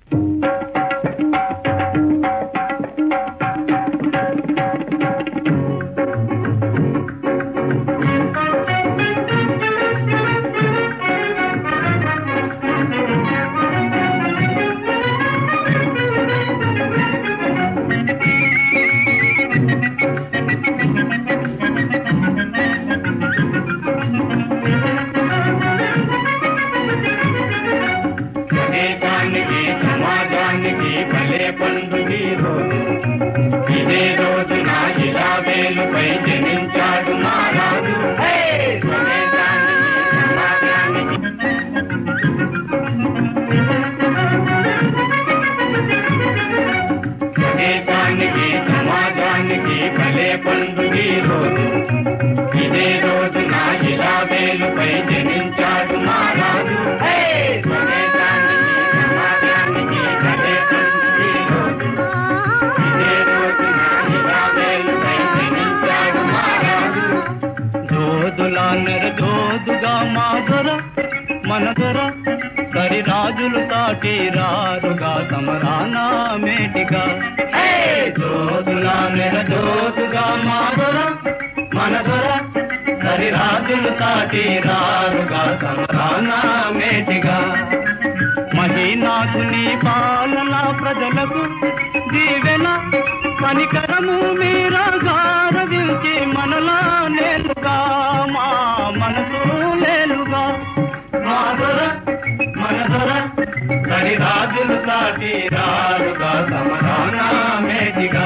మనదొర కరి రాజులు తాటి రారుగా సమరానా మేటిగా జోదులా నెర జోదుగా మాదొర మనదొర కరి రాజులు తాటి రారుగా సమరానా మేటిగా మహీనాథుని పాలన ప్రజలకు దీవెన కనికరము మీరా గారవించి మనలా నేలుగా మా మనసు లేలుగా మాదొర మనదొర కరి రాజులు సాటి రారుగా సమరానా మేటిగా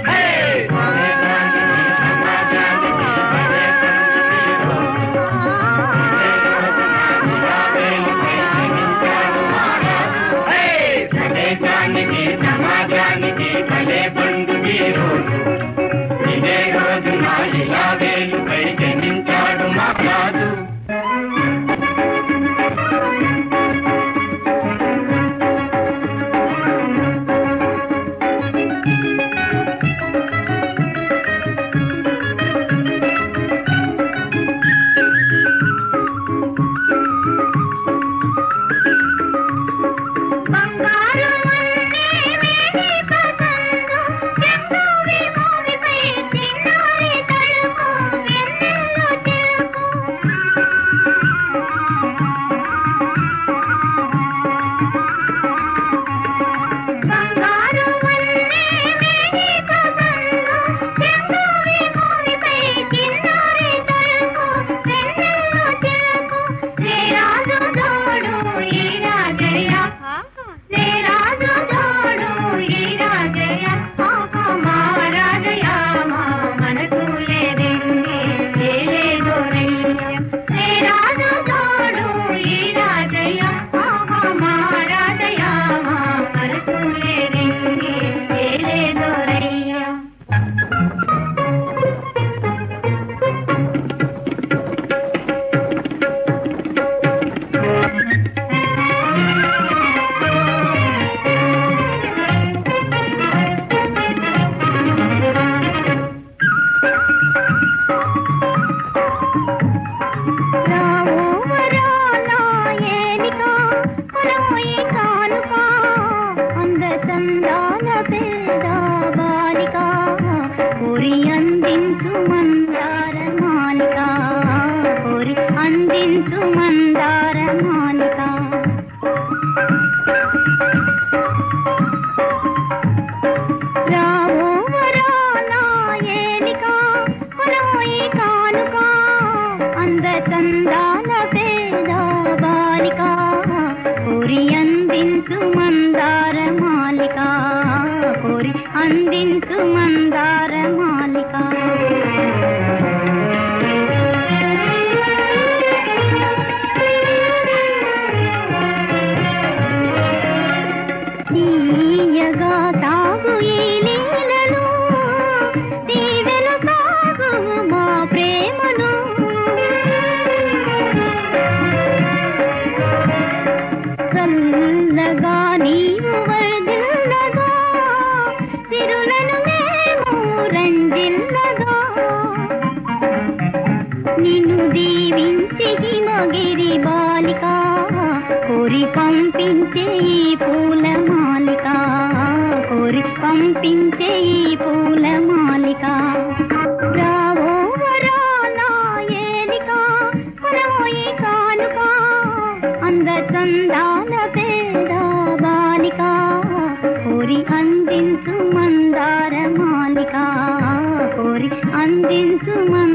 సమాజానికి భలే బంధువి రోజు ఇదే రోజు నా ఇలా వేలుపై జన్మించాడు మా రాజు. పంపించే ఈ పూల కనిపించే ఈ పూల మాలిక రావో వరాలా ఏలిక పరమోయి కానుక అంద చందాల పేద బాలిక కోరి అందించు మందార మాలిక కోరి అందించు